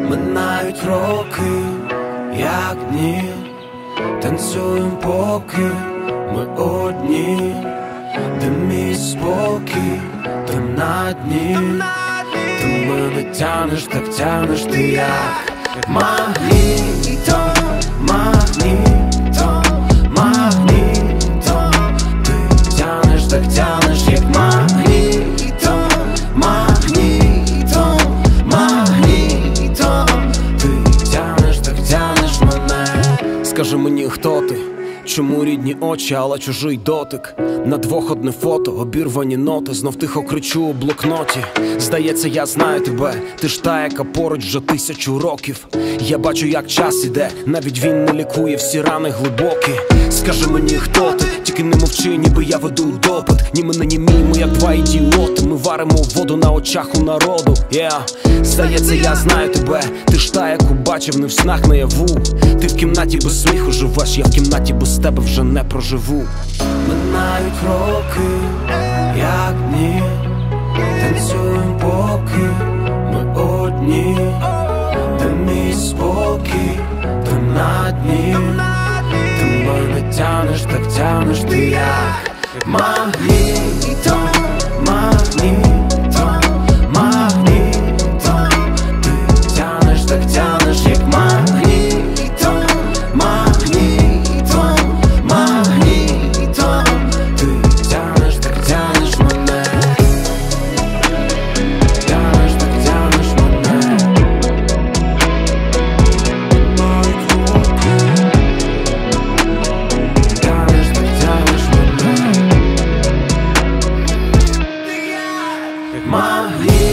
Минають роки, як дні, танцюєм поки ми одні, де мій спокій, там на дні. Ти мене тянеш, так тянеш ти як магнітом, магнітом, магнітом. Ти тянеш, так тянеш як магнітом, магнітом, магнітом. Ти тянеш, так тянеш мене. Скажи мені, хто ти? Чому рідні очі, але чужий дотик? На двох одне фото, обірвані ноти. Знов тихо кричу у блокноті. Здається, я знаю тебе. Ти ж та, яка поруч вже 1000 років. Я бачу, як час іде, навіть він не лікує всі рани глибокі. Скажи мені, хто ти? Тільки не мовчи, ніби я веду допит. Ні мене, ні мій, ми як два ідіоти. Ми варимо воду на очах у народу. Здається, я знаю тебе. Ти ж та, яку бачив не в снах наяву. Ти в кімнаті без сміху живеш, я в кімнаті без тебе вже не проживу. Минають роки, як дні, танцюєм поки ми одні, де мій спокій, там на дні. Ти мене тянеш, так тянеш ти як магнітом, магнітом, магнітом. Ти тянеш, так тянеш як магнітом, магнітом, магнітом. Ти тянеш, так тянеш мене. Тянеш, так тянеш мене. Тянеш, так тянеш мене. Як магніт.